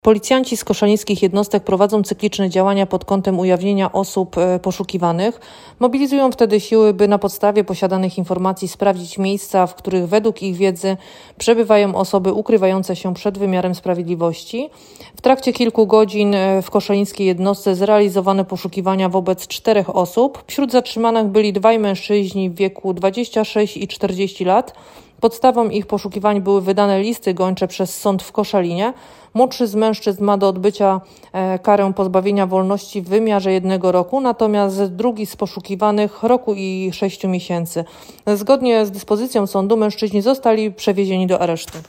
Policjanci z koszalińskich jednostek prowadzą cykliczne działania pod kątem ujawnienia osób poszukiwanych. Mobilizują wtedy siły, by na podstawie posiadanych informacji sprawdzić miejsca, w których według ich wiedzy przebywają osoby ukrywające się przed wymiarem sprawiedliwości. W trakcie kilku godzin w koszalińskiej jednostce zrealizowano poszukiwania wobec 4 osób. Wśród zatrzymanych byli 2 mężczyźni w wieku 26 i 40 lat. Podstawą ich poszukiwań były wydane listy gończe przez sąd w Koszalinie. Młodszy z mężczyzn ma do odbycia karę pozbawienia wolności w wymiarze 1 roku, natomiast drugi z poszukiwanych roku i 6 miesięcy. Zgodnie z dyspozycją sądu mężczyźni zostali przewiezieni do aresztu.